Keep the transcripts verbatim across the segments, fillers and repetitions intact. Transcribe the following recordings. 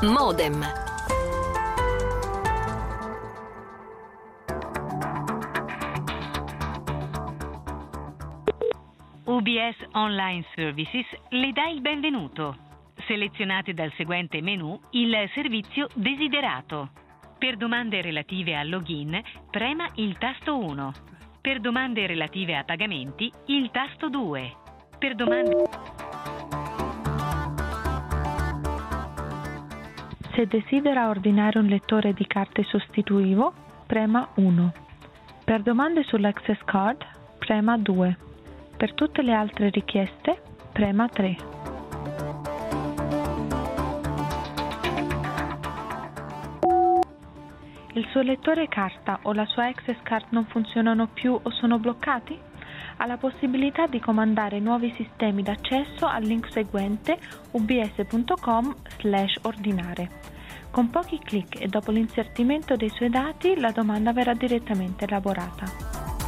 Modem. U B S Online Services le dà il benvenuto. Selezionate dal seguente menu il servizio desiderato. Per domande relative al login, prema il tasto uno. Per domande relative a pagamenti, il tasto due. Per domande... Se desidera ordinare un lettore di carte sostitutivo, prema uno. Per domande sull'Access Card, prema due. Per tutte le altre richieste, prema tre. Il suo lettore carta o la sua Access Card non funzionano più o sono bloccati? Ha la possibilità di comandare nuovi sistemi d'accesso al link seguente ubs.com slash ordinare. Con pochi clic e dopo l'inserimento dei suoi dati, la domanda verrà direttamente elaborata.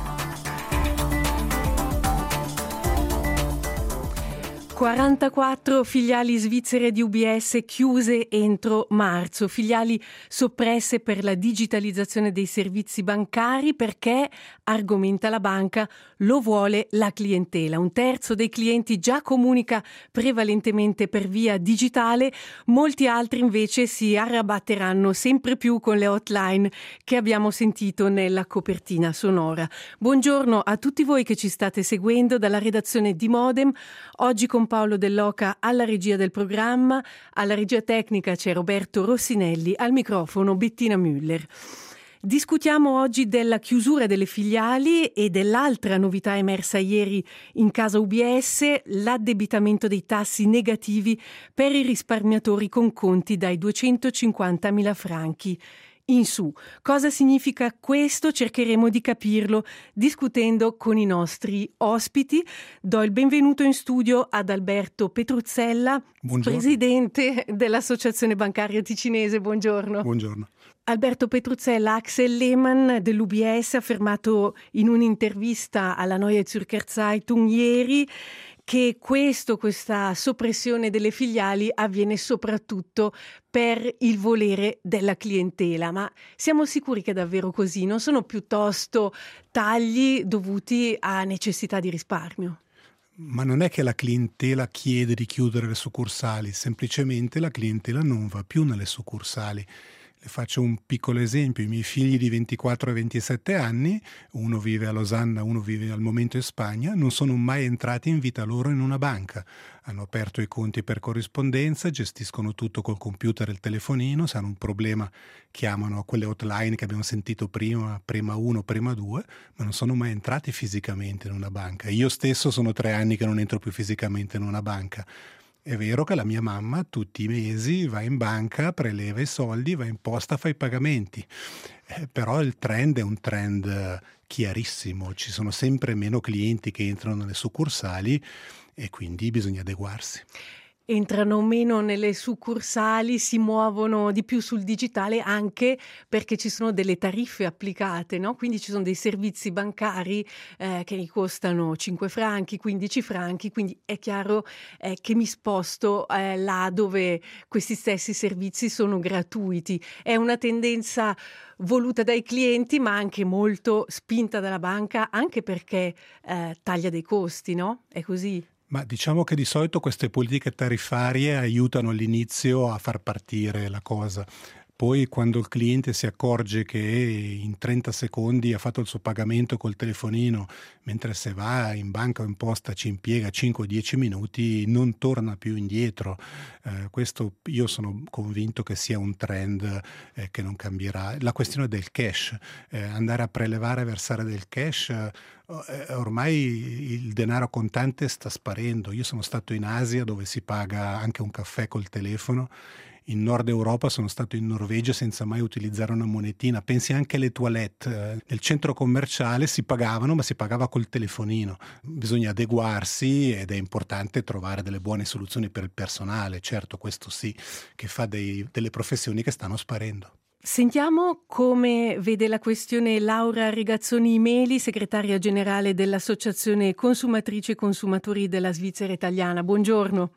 quarantaquattro filiali svizzere di U B S chiuse entro marzo, filiali soppresse per la digitalizzazione dei servizi bancari perché, argomenta la banca, lo vuole la clientela. Un terzo dei clienti già comunica prevalentemente per via digitale, molti altri invece si arrabatteranno sempre più con le hotline che abbiamo sentito nella copertina sonora. Buongiorno a tutti voi che ci state seguendo dalla redazione di Modem. Oggi con Paolo Dell'Oca alla regia del programma, alla regia tecnica c'è Roberto Rossinelli, al microfono Bettina Müller. Discutiamo oggi della chiusura delle filiali e dell'altra novità emersa ieri in casa U B S, l'addebitamento dei tassi negativi per i risparmiatori con conti dai duecentocinquantamila franchi in su. Cosa significa questo? Cercheremo di capirlo discutendo con i nostri ospiti. Do il benvenuto in studio ad Alberto Petruzzella, Buongiorno. Presidente dell'Associazione Bancaria Ticinese. Buongiorno. Buongiorno. Alberto Petruzzella, Axel Lehmann dell'U B S ha affermato in un'intervista alla Neue Zürcher Zeitung ieri che questo, questa soppressione delle filiali avviene soprattutto per il volere della clientela. Ma siamo sicuri che è davvero così? Non sono piuttosto tagli dovuti a necessità di risparmio? Ma non è che la clientela chiede di chiudere le succursali, semplicemente la clientela non va più nelle succursali. Le faccio un piccolo esempio: i miei figli di ventiquattro e ventisette anni, uno vive a Losanna, uno vive al momento in Spagna, non sono mai entrati in vita loro in una banca. Hanno aperto i conti per corrispondenza, gestiscono tutto col computer e il telefonino, se hanno un problema chiamano a quelle hotline che abbiamo sentito prima, prima uno, prima due, ma non sono mai entrati fisicamente in una banca. Io stesso sono tre anni che non entro più fisicamente in una banca. È vero che la mia mamma tutti i mesi va in banca, preleva i soldi, va in posta, fa i pagamenti, eh, però il trend è un trend chiarissimo, ci sono sempre meno clienti che entrano nelle succursali e quindi bisogna adeguarsi. Entrano meno nelle succursali, si muovono di più sul digitale anche perché ci sono delle tariffe applicate, no? Quindi ci sono dei servizi bancari eh, che costano cinque franchi, quindici franchi, quindi è chiaro eh, che mi sposto eh, là dove questi stessi servizi sono gratuiti. È una tendenza voluta dai clienti ma anche molto spinta dalla banca, anche perché eh, taglia dei costi, no? È così? Ma diciamo che di solito queste politiche tariffarie aiutano all'inizio a far partire la cosa. Poi quando il cliente si accorge che in trenta secondi ha fatto il suo pagamento col telefonino, mentre se va in banca o in posta ci impiega cinque dieci minuti, non torna più indietro. Eh, questo io sono convinto che sia un trend eh, che non cambierà. La questione del cash, eh, andare a prelevare e versare del cash, eh, ormai il denaro contante sta sparendo. Io sono stato in Asia dove si paga anche un caffè col telefono. In Nord Europa sono stato in Norvegia senza mai utilizzare una monetina. Pensi anche alle toilette. Nel centro commerciale si pagavano, ma si pagava col telefonino. Bisogna adeguarsi ed è importante trovare delle buone soluzioni per il personale. Certo, questo sì, che fa dei, delle professioni che stanno sparendo. Sentiamo come vede la questione Laura Regazzoni Meli, segretaria generale dell'Associazione Consumatrici e Consumatori della Svizzera Italiana. Buongiorno.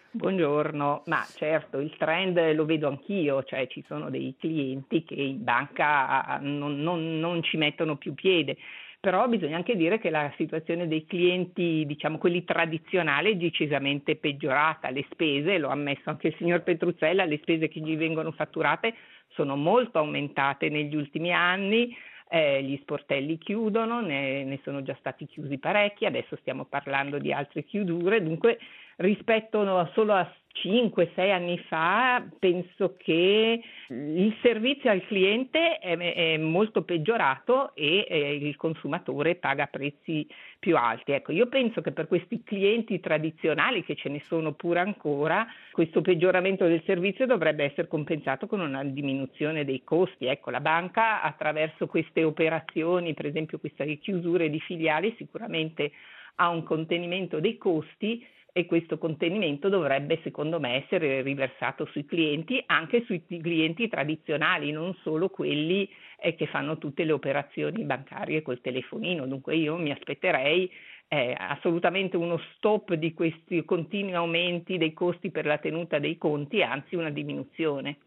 Buongiorno, ma certo il trend lo vedo anch'io, cioè ci sono dei clienti che in banca non, non, non ci mettono più piede, però bisogna anche dire che la situazione dei clienti, diciamo quelli tradizionali, è decisamente peggiorata. Le spese, lo ha ammesso anche il signor Petruzzella, le spese che gli vengono fatturate sono molto aumentate negli ultimi anni. Eh, gli sportelli chiudono, ne, ne sono già stati chiusi parecchi, adesso stiamo parlando di altre chiusure, dunque rispetto no, solo a cinque sei anni fa penso che il servizio al cliente è, è molto peggiorato e eh, il consumatore paga prezzi più alti. Ecco, io penso che per questi clienti tradizionali, che ce ne sono pure ancora, questo peggioramento del servizio dovrebbe essere compensato con una diminuzione dei costi. Ecco, la banca attraverso queste operazioni, per esempio queste chiusure di filiali, sicuramente ha un contenimento dei costi, e questo contenimento dovrebbe, secondo me, essere riversato sui clienti, anche sui clienti tradizionali, non solo quelli eh, che fanno tutte le operazioni bancarie col telefonino. Dunque io mi aspetterei eh, assolutamente uno stop di questi continui aumenti dei costi per la tenuta dei conti, anzi una diminuzione.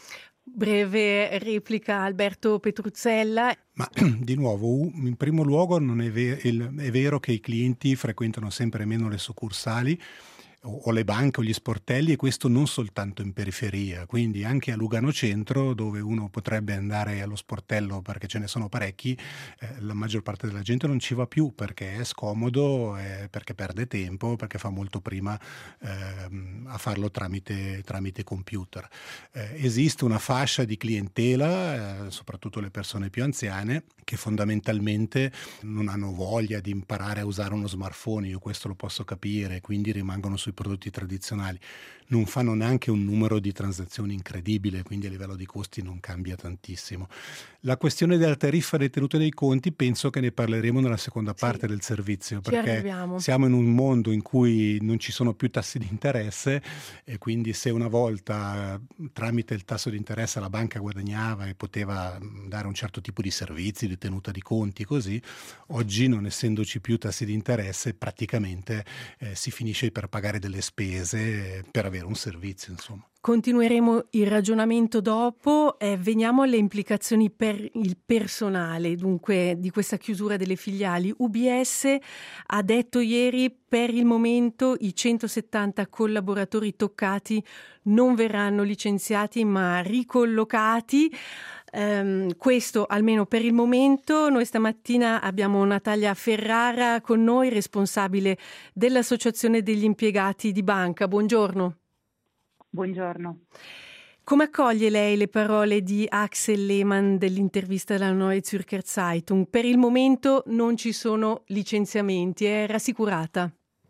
Breve replica Alberto Petruzzella. Ma di nuovo, in primo luogo non è, ver- il, è vero che i clienti frequentano sempre meno le succursali o, o le banche o gli sportelli, e questo non soltanto in periferia, quindi anche a Lugano Centro, dove uno potrebbe andare allo sportello perché ce ne sono parecchi, eh, la maggior parte della gente non ci va più perché è scomodo, eh, perché perde tempo, perché fa molto prima eh, a farlo tramite, tramite computer. Eh, esiste una fascia di clientela, eh, soprattutto le persone più anziane, che fondamentalmente non hanno voglia di imparare a usare uno smartphone, io questo lo posso capire, quindi rimangono sui prodotti tradizionali, non fanno neanche un numero di transazioni incredibile, quindi a livello di costi non cambia tantissimo. La questione della tariffa di tenuta dei conti penso che ne parleremo nella seconda parte sì, del servizio, perché siamo in un mondo in cui non ci sono più tassi di interesse, e quindi se una volta tramite il tasso di interesse la banca guadagnava e poteva dare un certo tipo di servizi, di tenuta di conti, così, oggi non essendoci più tassi di interesse praticamente eh, si finisce per pagare delle spese per avere un servizio, insomma. Continueremo il ragionamento dopo, eh, veniamo alle implicazioni per il personale, dunque, di questa chiusura delle filiali. U B S ha detto ieri per il momento i centosettanta collaboratori toccati non verranno licenziati ma ricollocati. Um, questo almeno per il momento. Noi stamattina abbiamo Natalia Ferrara con noi, responsabile dell'Associazione degli Impiegati di Banca. Buongiorno. Buongiorno. Come accoglie lei le parole di Axel Lehmann dell'intervista alla Neue Zürcher Zeitung? Per il momento non ci sono licenziamenti, è rassicurata?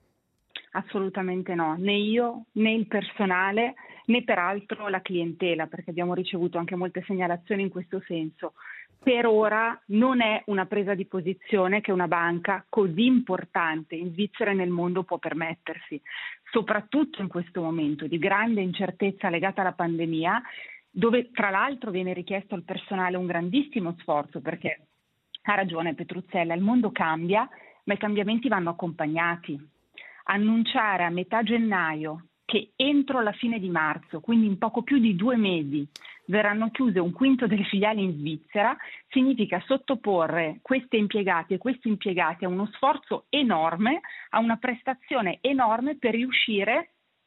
Assolutamente no, né io né il personale né peraltro la clientela, perché abbiamo ricevuto anche molte segnalazioni in questo senso. Per ora non è una presa di posizione che una banca così importante in Svizzera e nel mondo può permettersi, soprattutto in questo momento di grande incertezza legata alla pandemia, dove tra l'altro viene richiesto al personale un grandissimo sforzo, perché ha ragione Petruzzella, il mondo cambia, ma i cambiamenti vanno accompagnati. Annunciare a metà gennaio che entro la fine di marzo, quindi in poco più di due mesi, verranno chiuse un quinto delle filiali in Svizzera, significa sottoporre questi impiegati e questi impiegati a uno sforzo enorme, a una prestazione enorme per riuscire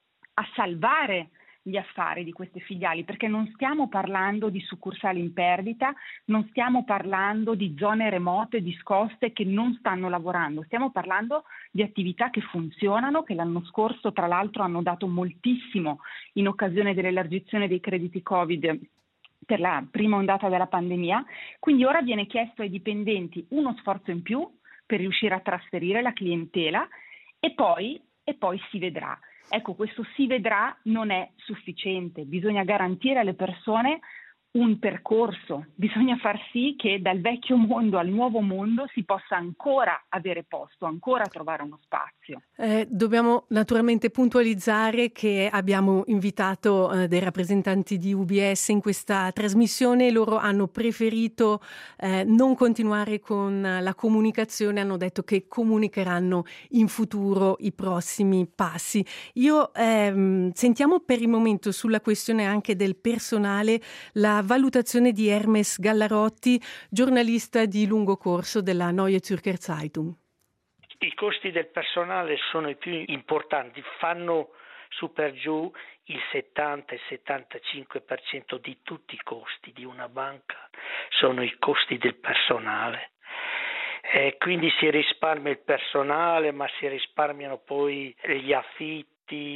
a salvare gli affari di queste filiali, perché non stiamo parlando di succursali in perdita, non stiamo parlando di zone remote, discoste che non stanno lavorando, stiamo parlando di attività che funzionano, che l'anno scorso tra l'altro hanno dato moltissimo in occasione dell'elargizione dei crediti Covid per la prima ondata della pandemia. Quindi ora viene chiesto ai dipendenti uno sforzo in più per riuscire a trasferire la clientela e poi, e poi si vedrà. Ecco, questo si vedrà non è sufficiente, bisogna garantire alle persone un percorso, bisogna far sì che dal vecchio mondo al nuovo mondo si possa ancora avere posto, ancora trovare uno spazio. Eh, dobbiamo naturalmente puntualizzare che abbiamo invitato eh, dei rappresentanti di U B S in questa trasmissione. Loro hanno preferito eh, non continuare con la comunicazione, hanno detto che comunicheranno in futuro i prossimi passi. Io ehm, sentiamo per il momento sulla questione anche del personale la valutazione di Hermes Gallarotti, giornalista di lungo corso della Neue Zürcher Zeitung. I costi del personale sono i più importanti, fanno su per giù il settanta settantacinque per cento di tutti i costi di una banca, sono i costi del personale. E quindi si risparmia il personale, ma si risparmiano poi gli affitti.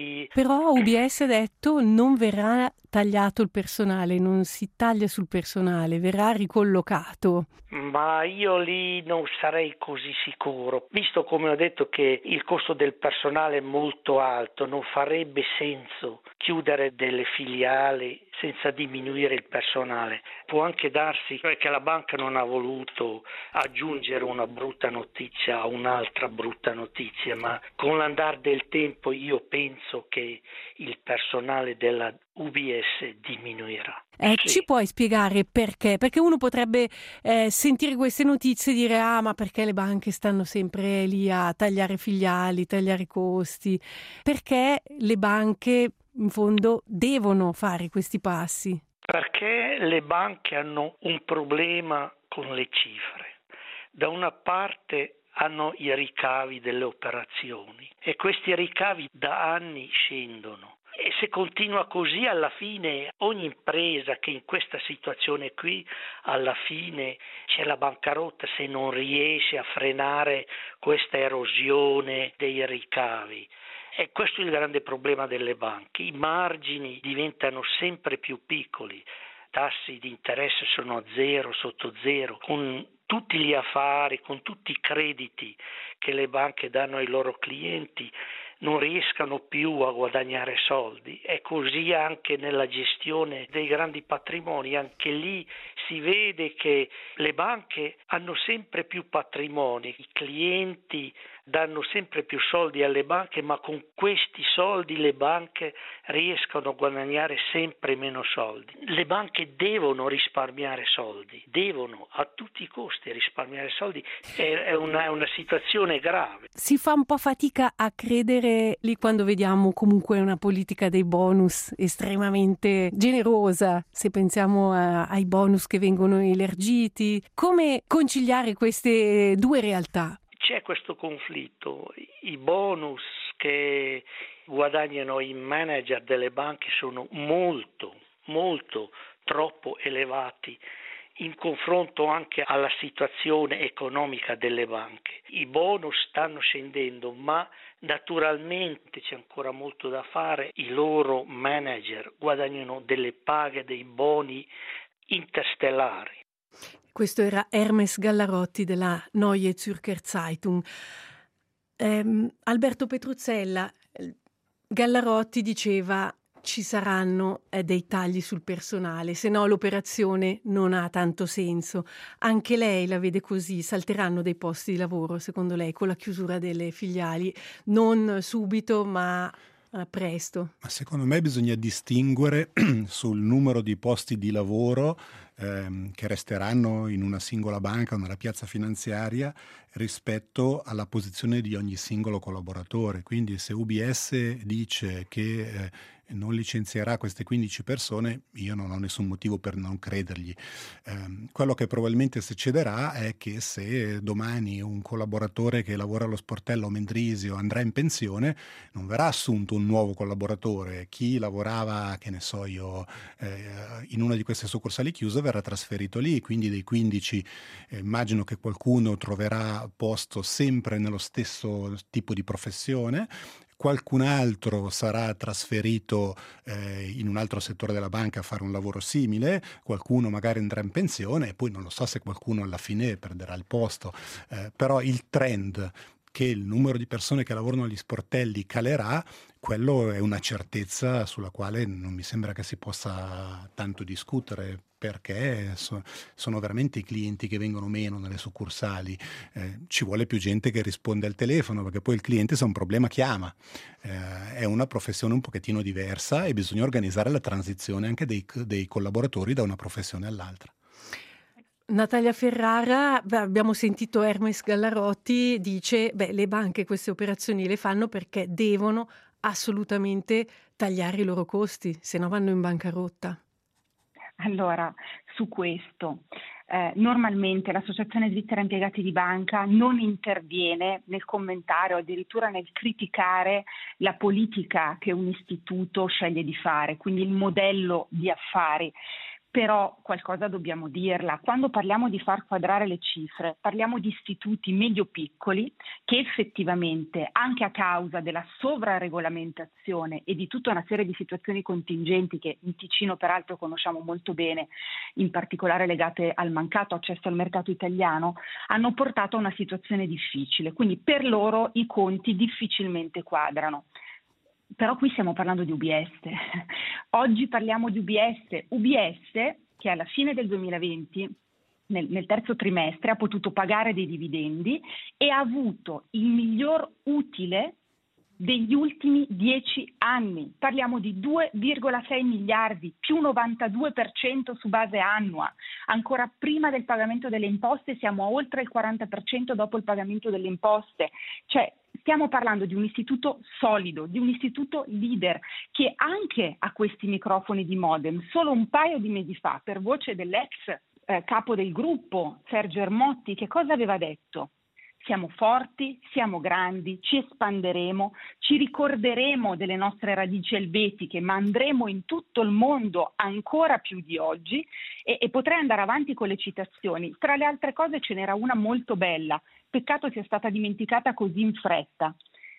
Però U B S ha detto non verrà tagliato il personale, non si taglia sul personale, verrà ricollocato. Ma io lì non sarei così sicuro, visto come ho detto che il costo del personale è molto alto, non farebbe senso chiudere delle filiali senza diminuire il personale. Può anche darsi che la banca non ha voluto aggiungere una brutta notizia a un'altra brutta notizia, ma con l'andare del tempo io penso che il personale della U B S diminuirà. Eh, sì. Ci puoi spiegare perché? Perché uno potrebbe eh, sentire queste notizie e dire ah ma perché le banche stanno sempre lì a tagliare filiali, tagliare costi? Perché le banche in fondo devono fare questi passi? Perché le banche hanno un problema con le cifre. Da una parte hanno i ricavi delle operazioni e questi ricavi da anni scendono. E se continua così, alla fine ogni impresa che in questa situazione qui, alla fine c'è la bancarotta se non riesce a frenare questa erosione dei ricavi. E questo è il grande problema delle banche. I margini diventano sempre più piccoli, tassi di interesse sono a zero, sotto zero, con tutti gli affari, con tutti i crediti che le banche danno ai loro clienti, non riescano più a guadagnare soldi. È così anche nella gestione dei grandi patrimoni, anche lì si vede che le banche hanno sempre più patrimoni, i clienti danno sempre più soldi alle banche, ma con questi soldi le banche riescono a guadagnare sempre meno soldi. Le banche devono risparmiare soldi, devono a tutti i costi risparmiare soldi, è una, è una situazione grave. Si fa un po' fatica a credere lì quando vediamo comunque una politica dei bonus estremamente generosa, se pensiamo a, ai bonus che vengono elargiti. Come conciliare queste due realtà? C'è questo conflitto, i bonus che guadagnano i manager delle banche sono molto, molto troppo elevati in confronto anche alla situazione economica delle banche. I bonus stanno scendendo, ma naturalmente c'è ancora molto da fare. I loro manager guadagnano delle paghe, dei boni interstellari. Questo era Hermes Gallarotti della Neue Zürcher Zeitung. Eh, Alberto Petruzzella, Gallarotti diceva ci saranno eh, dei tagli sul personale, se no l'operazione non ha tanto senso. Anche lei la vede così? Salteranno dei posti di lavoro secondo lei con la chiusura delle filiali? Non subito ma eh, presto? Ma secondo me bisogna distinguere sul numero di posti di lavoro ehm, che resteranno in una singola banca o nella piazza finanziaria rispetto alla posizione di ogni singolo collaboratore. Quindi se U B S dice che eh, non licenzierà queste quindici persone, io non ho nessun motivo per non credergli. Eh, quello che probabilmente succederà è che se domani un collaboratore che lavora allo sportello Mendrisio andrà in pensione, non verrà assunto un nuovo collaboratore. Chi lavorava, che ne so io, eh, in una di queste succursali chiuse verrà trasferito lì, quindi dei quindici eh, immagino che qualcuno troverà posto sempre nello stesso tipo di professione. Qualcun altro sarà trasferito eh, in un altro settore della banca a fare un lavoro simile, qualcuno magari andrà in pensione e poi non lo so se qualcuno alla fine perderà il posto, eh, però il trend che il numero di persone che lavorano agli sportelli calerà, quello è una certezza sulla quale non mi sembra che si possa tanto discutere, perché so, sono veramente i clienti che vengono meno nelle succursali. Eh, ci vuole più gente che risponde al telefono, perché poi il cliente, se ha un problema, chiama. Eh, è una professione un pochettino diversa e bisogna organizzare la transizione anche dei, dei collaboratori da una professione all'altra. Natalia Ferrara, beh, abbiamo sentito Hermes Gallarotti, dice beh, le banche queste operazioni le fanno perché devono assolutamente tagliare i loro costi, se no vanno in bancarotta. Allora, su questo, eh, normalmente l'Associazione Svizzera Impiegati di Banca non interviene nel commentare o addirittura nel criticare la politica che un istituto sceglie di fare, quindi il modello di affari. Però qualcosa dobbiamo dirla, quando parliamo di far quadrare le cifre, parliamo di istituti medio-piccoli che effettivamente, anche a causa della sovraregolamentazione e di tutta una serie di situazioni contingenti che in Ticino peraltro conosciamo molto bene, in particolare legate al mancato accesso al mercato italiano, hanno portato a una situazione difficile, quindi per loro i conti difficilmente quadrano. Però qui stiamo parlando di U B S. Oggi parliamo di U B S. U B S che alla fine del duemilaventi, nel, nel terzo trimestre, ha potuto pagare dei dividendi e ha avuto il miglior utile degli ultimi dieci anni. Parliamo di due virgola sei miliardi, più novantadue per cento su base annua. Ancora prima del pagamento delle imposte siamo a oltre il quaranta per cento dopo il pagamento delle imposte. Cioè, stiamo parlando di un istituto solido, di un istituto leader che anche a questi microfoni di modem, solo un paio di mesi fa, per voce dell'ex eh, capo del gruppo, Sergio Ermotti, che cosa aveva detto? Siamo forti, siamo grandi, ci espanderemo, ci ricorderemo delle nostre radici elvetiche, ma andremo in tutto il mondo ancora più di oggi e, e potrei andare avanti con le citazioni. Tra le altre cose ce n'era una molto bella, peccato sia stata dimenticata così in fretta.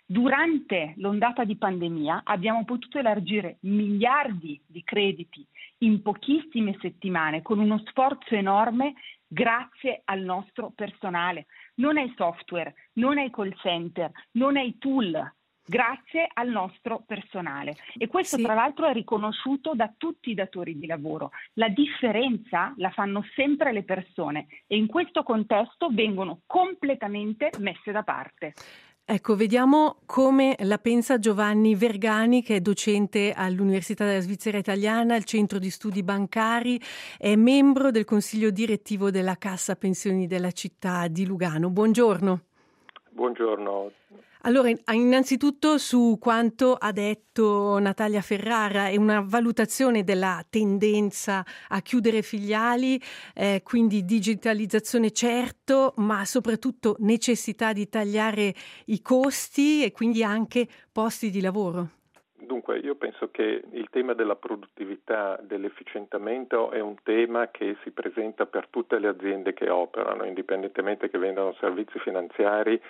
Durante l'ondata di pandemia abbiamo potuto elargire miliardi di crediti in pochissime settimane con uno sforzo enorme grazie al nostro personale. Non ai software, non ai call center, non ai tool, grazie al nostro personale. E questo sì. Tra l'altro è riconosciuto da tutti i datori di lavoro. La differenza la fanno sempre le persone e in questo contesto vengono completamente messe da parte. Ecco, vediamo come la pensa Giovanni Vergani, che è docente all'Università della Svizzera Italiana, al Centro di Studi Bancari, è membro del Consiglio Direttivo della Cassa Pensioni della città di Lugano. Buongiorno. Buongiorno. Allora, innanzitutto su quanto ha detto Natalia Ferrara, è una valutazione della tendenza a chiudere filiali, eh, quindi digitalizzazione certo, ma soprattutto necessità di tagliare i costi e quindi anche posti di lavoro. Dunque, io penso che il tema della produttività, dell'efficientamento è un tema che si presenta per tutte le aziende che operano, indipendentemente che vendano servizi finanziari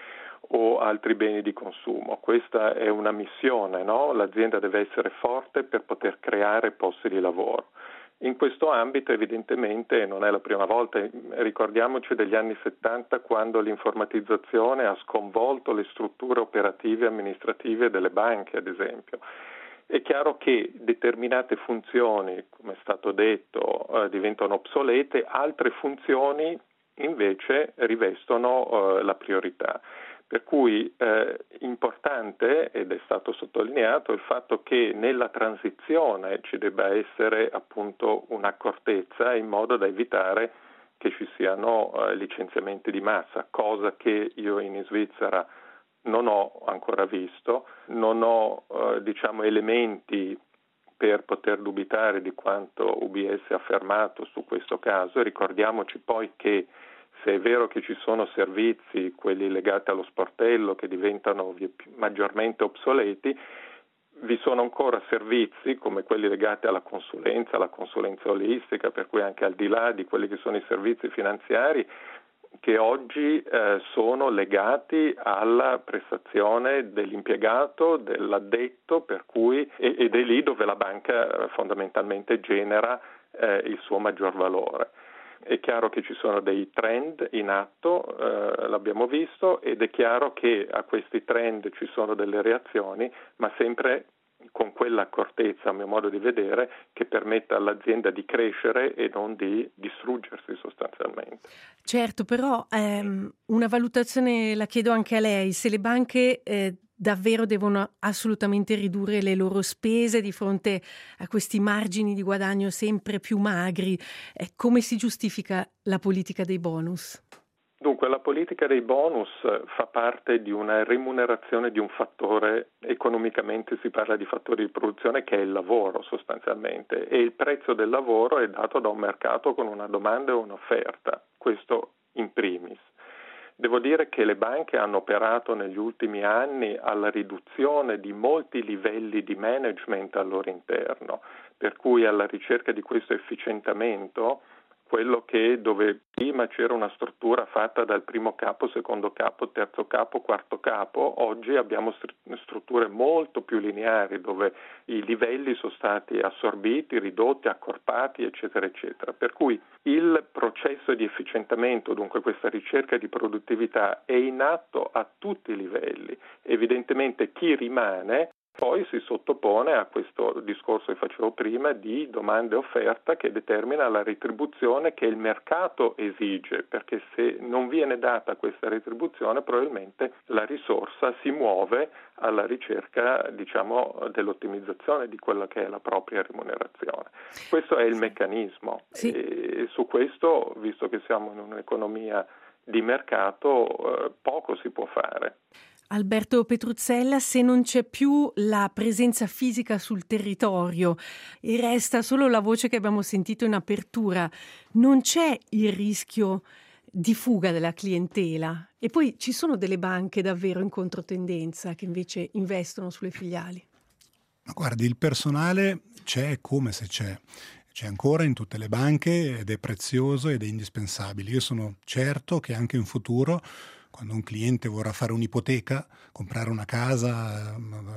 o altri beni di consumo. Questa è una missione, no? L'azienda deve essere forte per poter creare posti di lavoro. In questo ambito evidentemente non è la prima volta, ricordiamoci degli anni settanta quando l'informatizzazione ha sconvolto le strutture operative e amministrative delle banche, ad esempio. È chiaro che determinate funzioni, come è stato detto, eh, diventano obsolete, altre funzioni invece rivestono eh, la priorità. Per cui eh, importante, ed è stato sottolineato, il fatto che nella transizione ci debba essere appunto un'accortezza in modo da evitare che ci siano eh, licenziamenti di massa, cosa che io in Svizzera non ho ancora visto, non ho eh, diciamo elementi per poter dubitare di quanto U B S ha affermato su questo caso. Ricordiamoci poi che se è vero che ci sono servizi, quelli legati allo sportello, che diventano maggiormente obsoleti, vi sono ancora servizi come quelli legati alla consulenza, alla consulenza olistica, per cui anche al di là di quelli che sono i servizi finanziari, che oggi eh, sono legati alla prestazione dell'impiegato, dell'addetto, per cui, e, ed è lì dove la banca eh, fondamentalmente genera eh, il suo maggior valore. è chiaro che ci sono dei trend in atto, eh, l'abbiamo visto, ed è chiaro che a questi trend ci sono delle reazioni, ma sempre con quell'accortezza, a mio modo di vedere, che permetta all'azienda di crescere e non di distruggersi sostanzialmente. Certo, però ehm, una valutazione la chiedo anche a lei: se le banche eh, davvero devono assolutamente ridurre le loro spese di fronte a questi margini di guadagno sempre più magri, eh, come si giustifica la politica dei bonus? Dunque, la politica dei bonus fa parte di una remunerazione di un fattore, economicamente si parla di fattori di produzione, che è il lavoro sostanzialmente, e il prezzo del lavoro è dato da un mercato con una domanda e un'offerta, questo in primis. Devo dire che le banche hanno operato negli ultimi anni alla riduzione di molti livelli di management al loro interno, per cui alla ricerca di questo efficientamento, quello che dove prima c'era una struttura fatta dal primo capo, secondo capo, terzo capo, quarto capo, oggi abbiamo strutture molto più lineari dove i livelli sono stati assorbiti, ridotti, accorpati, eccetera, eccetera. Per cui il processo di efficientamento, dunque questa ricerca di produttività, è in atto a tutti i livelli. Evidentemente chi rimane poi si sottopone a questo discorso che facevo prima di domanda e offerta, che determina la retribuzione che il mercato esige, perché se non viene data questa retribuzione probabilmente la risorsa si muove alla ricerca, diciamo, dell'ottimizzazione di quella che è la propria remunerazione. Questo è il meccanismo, sì. E su questo, visto che siamo in un'economia di mercato, eh, poco si può fare. Alberto Petruzzella, se non c'è più la presenza fisica sul territorio e resta solo la voce che abbiamo sentito in apertura, non c'è il rischio di fuga della clientela? E poi ci sono delle banche davvero in controtendenza che invece investono sulle filiali? Ma guardi, il personale c'è come se c'è. C'è ancora in tutte le banche ed è prezioso ed è indispensabile. Io sono certo che anche in futuro, quando un cliente vorrà fare un'ipoteca, comprare una casa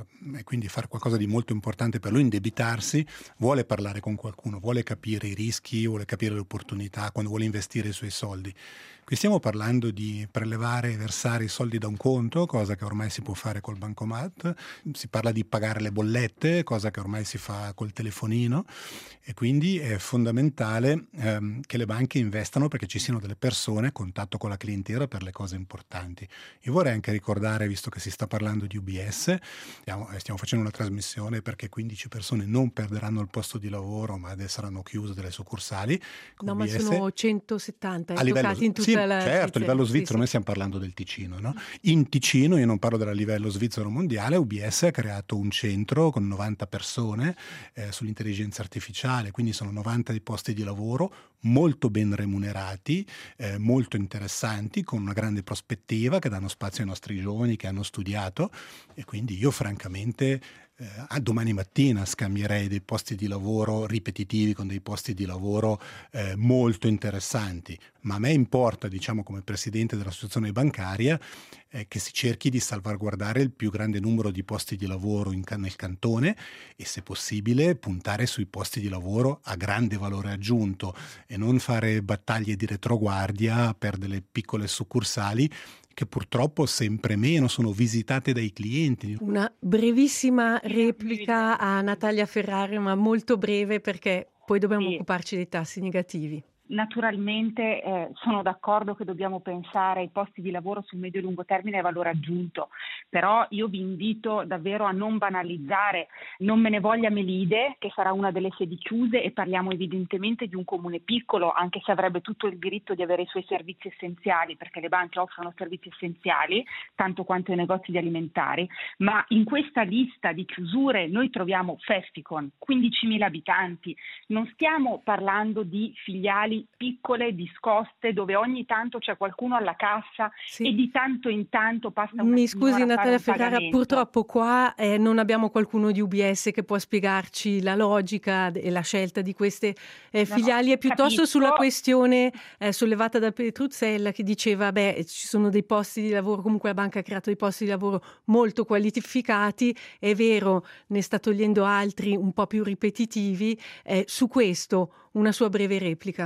e quindi fare qualcosa di molto importante per lui, indebitarsi, vuole parlare con qualcuno, vuole capire i rischi, vuole capire le opportunità, quando vuole investire i suoi soldi. Qui stiamo parlando di prelevare e versare i soldi da un conto, cosa che ormai si può fare col bancomat, si parla di pagare le bollette, cosa che ormai si fa col telefonino, e quindi è fondamentale ehm, che le banche investano perché ci siano delle persone a contatto con la clientela per le cose importanti. Io vorrei anche ricordare, visto che si sta parlando di U B S, stiamo, stiamo facendo una trasmissione perché quindici persone non perderanno il posto di lavoro, ma saranno chiuse delle succursali. No, U B S, ma sono centosettanta a livello, in tutta sì, la certo, a livello svizzero, sì, sì. Noi stiamo parlando del Ticino, no? In Ticino, io non parlo del livello svizzero mondiale, U B S ha creato un centro con novanta persone eh, sull'intelligenza artificiale, quindi sono novanta di posti di lavoro molto ben remunerati, eh, molto interessanti, con una grande prospettiva, che danno spazio ai nostri giovani che hanno studiato, e quindi io francamente eh, a domani mattina scambierei dei posti di lavoro ripetitivi con dei posti di lavoro eh, molto interessanti, ma a me importa, diciamo, come presidente dell'associazione bancaria, eh, che si cerchi di salvaguardare il più grande numero di posti di lavoro in, nel cantone e, se possibile, puntare sui posti di lavoro a grande valore aggiunto e non fare battaglie di retroguardia per delle piccole succursali che purtroppo sempre meno sono visitate dai clienti. Una brevissima replica a Natalia Ferrari, ma molto breve perché poi dobbiamo sì. occuparci dei tassi negativi. Naturalmente eh, sono d'accordo che dobbiamo pensare ai posti di lavoro sul medio e lungo termine a valore aggiunto, però io vi invito davvero a non banalizzare. Non me ne voglia Melide, che sarà una delle sedi chiuse, e parliamo evidentemente di un comune piccolo, anche se avrebbe tutto il diritto di avere i suoi servizi essenziali, perché le banche offrono servizi essenziali tanto quanto i negozi di alimentari, ma in questa lista di chiusure noi troviamo Festicon, quindicimila abitanti. Non stiamo parlando di filiali piccole, discoste, dove ogni tanto c'è qualcuno alla cassa sì. e di tanto in tanto passa una Mi scusi Natalia Ferrara, pagamento. Purtroppo qua eh, non abbiamo qualcuno di U B S che può spiegarci la logica e la scelta di queste eh, filiali, no, no, e piuttosto capisco. Sulla questione eh, sollevata da Petruzzella, che diceva beh, ci sono dei posti di lavoro, comunque la banca ha creato dei posti di lavoro molto qualificati, è vero, ne sta togliendo altri un po' più ripetitivi, eh, su questo una sua breve replica.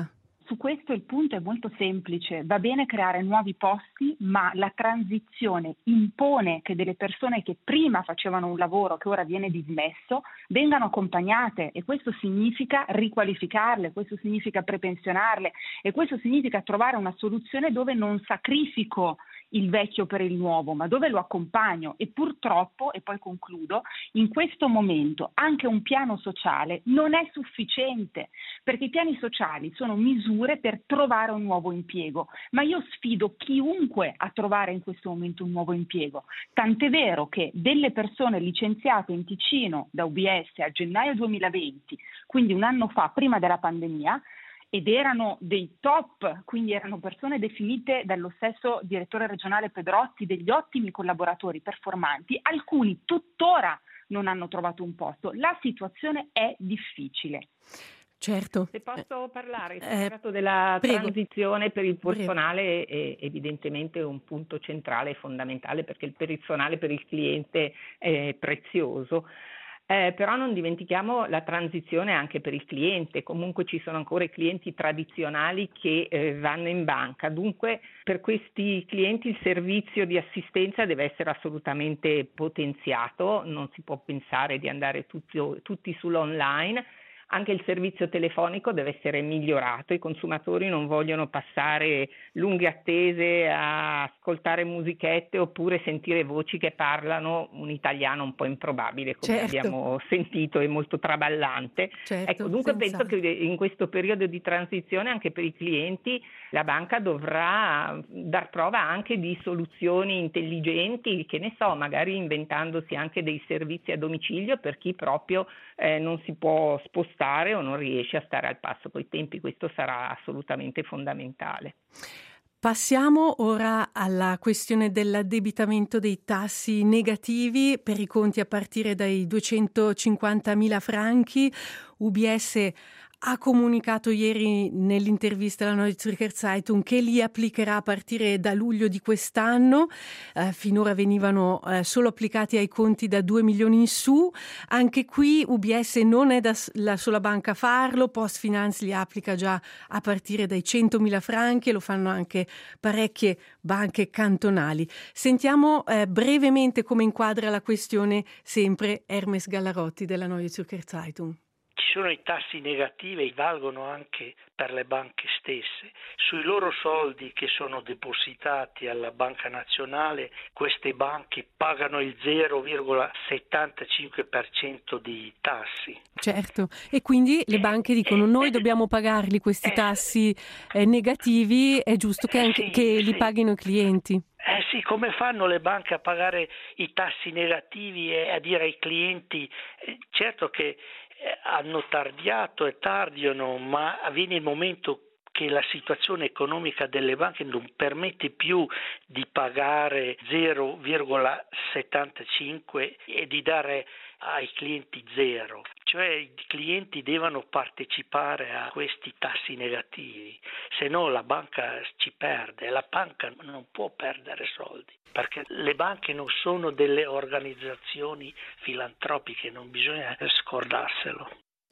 Su questo il punto è molto semplice, va bene creare nuovi posti, ma la transizione impone che delle persone che prima facevano un lavoro che ora viene dismesso vengano accompagnate, e questo significa riqualificarle, questo significa prepensionarle, e questo significa trovare una soluzione dove non sacrifico il vecchio per il nuovo, ma dove lo accompagno. E purtroppo, e poi concludo, in questo momento anche un piano sociale non è sufficiente, perché i piani sociali sono misure per trovare un nuovo impiego, ma io sfido chiunque a trovare in questo momento un nuovo impiego, tant'è vero che delle persone licenziate in Ticino da U B S a gennaio duemilaventi, quindi un anno fa, prima della pandemia, ed erano dei top, quindi erano persone definite dallo stesso direttore regionale Pedrotti degli ottimi collaboratori performanti, alcuni tuttora non hanno trovato un posto. La situazione è difficile. Certo. Se posso parlare, eh, il fatto della prego. transizione per il personale è evidentemente un punto centrale e fondamentale, perché il personale per il cliente è prezioso. Eh, però non dimentichiamo la transizione anche per il cliente. Comunque ci sono ancora i clienti tradizionali che eh, vanno in banca, dunque per questi clienti il servizio di assistenza deve essere assolutamente potenziato, non si può pensare di andare tutti, tutti sull'online. Anche il servizio telefonico deve essere migliorato, i consumatori non vogliono passare lunghe attese a ascoltare musichette oppure sentire voci che parlano un italiano un po' improbabile, come certo. abbiamo sentito, e molto traballante. Certo, ecco, dunque senz'altro. penso che in questo periodo di transizione anche per i clienti la banca dovrà dar prova anche di soluzioni intelligenti, che ne so, magari inventandosi anche dei servizi a domicilio per chi proprio eh, non si può spostare o non riesce a stare al passo coi tempi. Questo sarà assolutamente fondamentale. Passiamo ora alla questione dell'addebitamento dei tassi negativi per i conti a partire dai duecentocinquantamila franchi. U B S ha comunicato ieri nell'intervista alla Neue Zürcher Zeitung che li applicherà a partire da luglio di quest'anno. Eh, finora venivano eh, solo applicati ai conti da due milioni in su. Anche qui U B S non è da, la sola banca a farlo, PostFinance li applica già a partire dai centomila franchi e lo fanno anche parecchie banche cantonali. Sentiamo eh, brevemente come inquadra la questione sempre Hermes Gallarotti della Neue Zürcher Zeitung. Ci sono i tassi negativi, valgono anche per le banche stesse. Sui loro soldi che sono depositati alla Banca Nazionale, queste banche pagano il zero virgola settantacinque per cento di tassi. Certo, e quindi le banche dicono noi dobbiamo pagarli questi tassi eh, negativi, è giusto che, anche, sì, che li sì. paghino i clienti. Eh sì, come fanno le banche a pagare i tassi negativi e a dire ai clienti, eh, certo che hanno tardiato e tardiano, ma avviene il momento che la situazione economica delle banche non permette più di pagare zero virgola settantacinque e di dare ai clienti zero, cioè i clienti devono partecipare a questi tassi negativi, se no la banca ci perde. La banca non può perdere soldi, perché le banche non sono delle organizzazioni filantropiche, non bisogna scordarselo.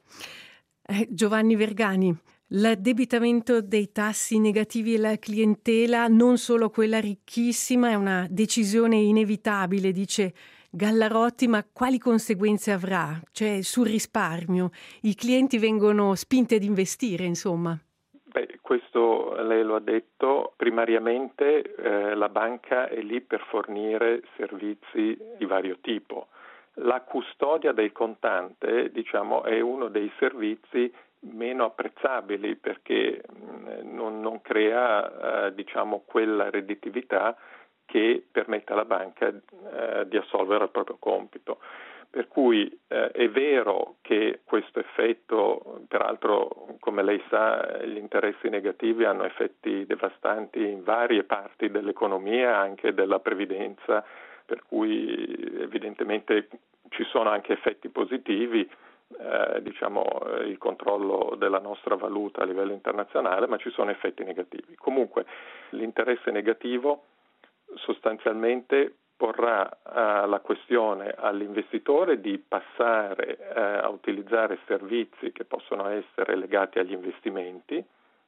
Eh, Giovanni Vergani, l'addebitamento dei tassi negativi e la clientela, non solo quella ricchissima, è una decisione inevitabile, dice Gallarotti, ma quali conseguenze avrà? Cioè sul risparmio? I clienti vengono spinti ad investire, insomma. Beh, questo lei lo ha detto, primariamente eh, la banca è lì per fornire servizi di vario tipo. La custodia del contante, diciamo, è uno dei servizi meno apprezzabili perché non, non crea, eh, diciamo, quella redditività che permette alla banca eh, di assolvere il proprio compito. Per cui eh, è vero che questo effetto, peraltro come lei sa gli interessi negativi hanno effetti devastanti in varie parti dell'economia, anche della previdenza, per cui evidentemente ci sono anche effetti positivi, eh, diciamo il controllo della nostra valuta a livello internazionale, ma ci sono effetti negativi. Comunque l'interesse negativo sostanzialmente porrà uh, la questione all'investitore di passare uh, a utilizzare servizi che possono essere legati agli investimenti,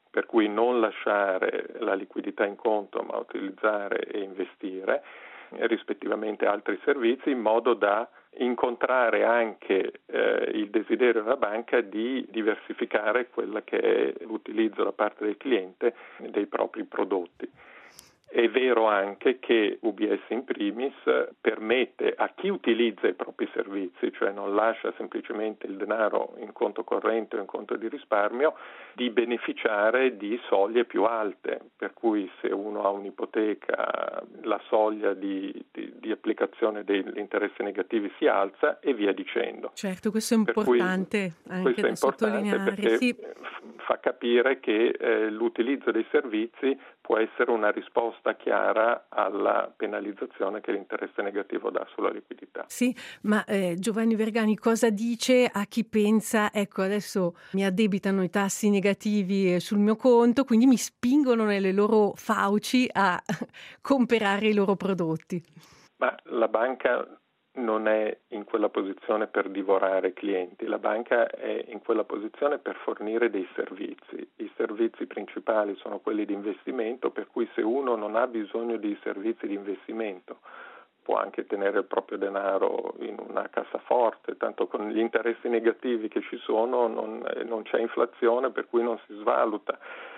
per cui non lasciare la liquidità in conto ma utilizzare e investire, rispettivamente altri servizi, in modo da incontrare anche eh, il desiderio della banca di diversificare quella che è l'utilizzo da parte del cliente dei propri prodotti. È vero anche che U B S in primis permette a chi utilizza i propri servizi, cioè non lascia semplicemente il denaro in conto corrente o in conto di risparmio, di beneficiare di soglie più alte, per cui se uno ha un'ipoteca la soglia di, di, di applicazione degli interessi negativi si alza e via dicendo. Certo, questo è importante anche questo da è importante sottolineare. Perché sì. fa capire che eh, l'utilizzo dei servizi può essere una risposta chiara alla penalizzazione che l'interesse negativo dà sulla liquidità. Sì, ma eh, Giovanni Vergani cosa dice a chi pensa, ecco adesso mi addebitano i tassi negativi sul mio conto, quindi mi spingono nelle loro fauci a comprare i loro prodotti? Ma la banca non è in quella posizione per divorare clienti, la banca è in quella posizione per fornire dei servizi. I servizi principali sono quelli di investimento, per cui se uno non ha bisogno di servizi di investimento può anche tenere il proprio denaro in una cassaforte, tanto con gli interessi negativi che ci sono non, non c'è inflazione, per cui non si svaluta.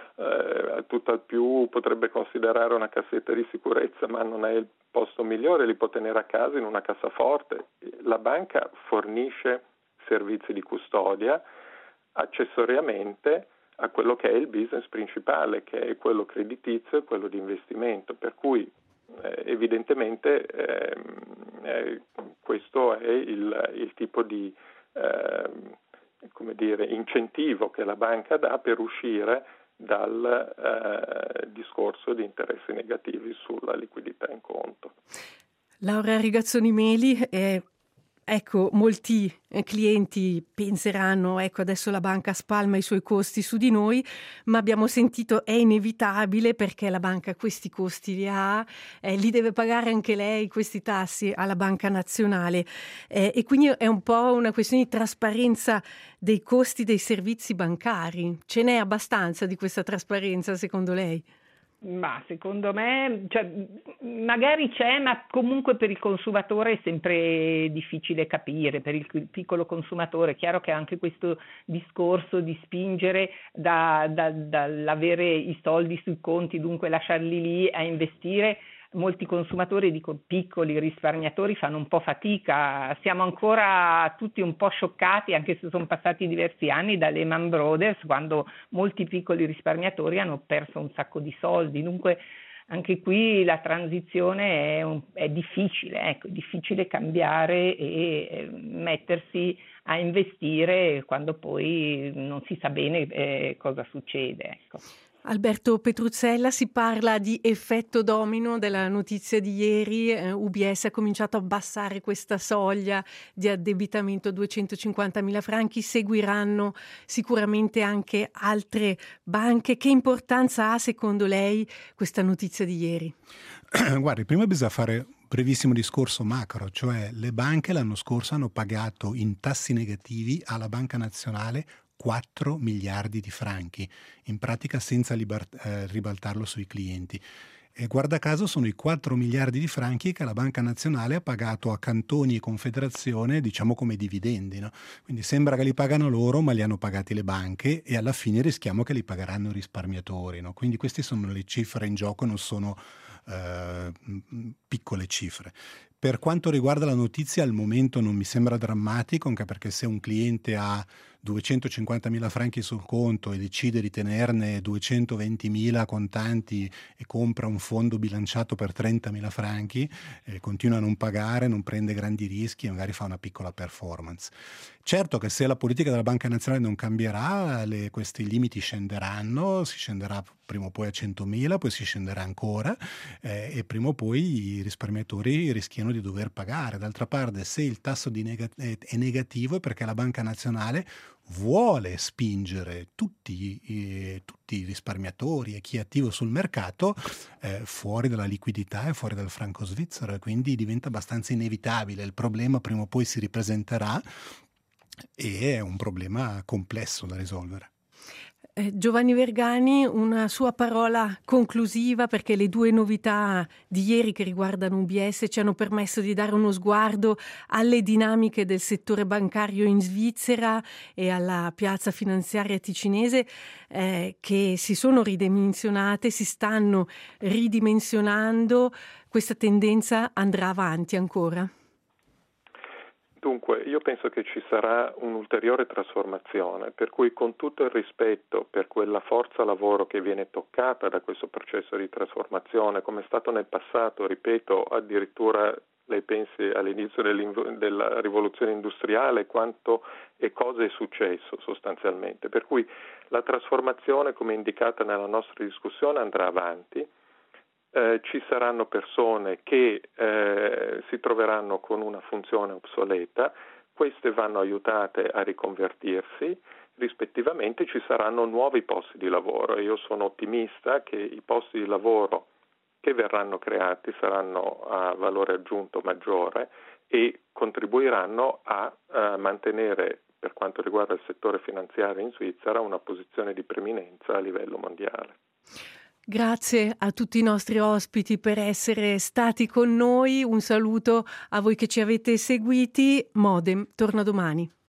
Eh, tutt'al più potrebbe considerare una cassetta di sicurezza, ma non è il posto migliore, li può tenere a casa in una cassaforte. La banca fornisce servizi di custodia accessoriamente a quello che è il business principale, che è quello creditizio e quello di investimento, per cui eh, evidentemente eh, eh, questo è il, il tipo di eh, come dire, incentivo che la banca dà per uscire dal eh, discorso di interessi negativi sulla liquidità in conto. Laura Rigazzoni Meli, eh, ecco, molti eh, clienti penseranno, ecco, adesso la banca spalma i suoi costi su di noi, ma abbiamo sentito è inevitabile perché la banca questi costi li ha, eh, li deve pagare anche lei questi tassi alla Banca Nazionale, eh, e quindi è un po' una questione di trasparenza dei costi dei servizi bancari. Ce n'è abbastanza di questa trasparenza secondo lei? Ma secondo me, cioè, magari c'è, ma comunque per il consumatore è sempre difficile capire, per il piccolo consumatore. È chiaro che anche questo discorso di spingere da, da, dall'avere i soldi sui conti, dunque lasciarli lì a investire, molti consumatori, dico piccoli risparmiatori, fanno un po' fatica. Siamo ancora tutti un po' scioccati, anche se sono passati diversi anni, da Lehman Brothers, quando molti piccoli risparmiatori hanno perso un sacco di soldi. Dunque anche qui la transizione è, un, è difficile, ecco, è difficile cambiare e mettersi a investire quando poi non si sa bene eh, cosa succede, ecco. Alberto Petruzzella, si parla di effetto domino della notizia di ieri. eh, U B S ha cominciato a abbassare questa soglia di addebitamento a duecentocinquantamila franchi, seguiranno sicuramente anche altre banche. Che importanza ha secondo lei questa notizia di ieri? Guardi, prima bisogna fare un brevissimo discorso macro, cioè le banche l'anno scorso hanno pagato in tassi negativi alla Banca Nazionale quattro miliardi di franchi, in pratica senza liber- eh, ribaltarlo sui clienti. E guarda caso sono i quattro miliardi di franchi che la Banca Nazionale ha pagato a cantoni e confederazione, diciamo come dividendi, no? Quindi sembra che li pagano loro, ma li hanno pagati le banche e alla fine rischiamo che li pagheranno i risparmiatori, no? Quindi queste sono le cifre in gioco, non sono eh, piccole cifre. Per quanto riguarda la notizia, al momento non mi sembra drammatico, anche perché se un cliente ha duecentocinquantamila franchi sul conto e decide di tenerne duecentoventimila contanti e compra un fondo bilanciato per trentamila franchi, eh, continua a non pagare, non prende grandi rischi e magari fa una piccola performance. Certo che se la politica della Banca Nazionale non cambierà, le, questi limiti scenderanno, si scenderà prima o poi a centomila, poi si scenderà ancora eh, e prima o poi i risparmiatori rischiano di dover pagare. D'altra parte, se il tasso di neg- è negativo è perché la Banca Nazionale vuole spingere tutti, eh, tutti i risparmiatori e chi è attivo sul mercato eh, fuori dalla liquidità e fuori dal franco svizzero, e quindi diventa abbastanza inevitabile. Il problema prima o poi si ripresenterà e è un problema complesso da risolvere. Eh, Giovanni Vergani, una sua parola conclusiva, perché le due novità di ieri che riguardano U B S ci hanno permesso di dare uno sguardo alle dinamiche del settore bancario in Svizzera e alla piazza finanziaria ticinese eh, che si sono ridimensionate, si stanno ridimensionando. Questa tendenza andrà avanti ancora? Dunque, io penso che ci sarà un'ulteriore trasformazione, per cui con tutto il rispetto per quella forza lavoro che viene toccata da questo processo di trasformazione, come è stato nel passato, ripeto, addirittura lei pensi all'inizio della rivoluzione industriale, quanto e cosa è successo sostanzialmente, per cui la trasformazione, come indicata nella nostra discussione, andrà avanti. Eh, ci saranno persone che eh, si troveranno con una funzione obsoleta, queste vanno aiutate a riconvertirsi, rispettivamente ci saranno nuovi posti di lavoro e io sono ottimista che i posti di lavoro che verranno creati saranno a valore aggiunto maggiore e contribuiranno a, a mantenere, per quanto riguarda il settore finanziario in Svizzera, una posizione di preminenza a livello mondiale. Grazie a tutti i nostri ospiti per essere stati con noi. Un saluto a voi che ci avete seguiti. Modem torna domani.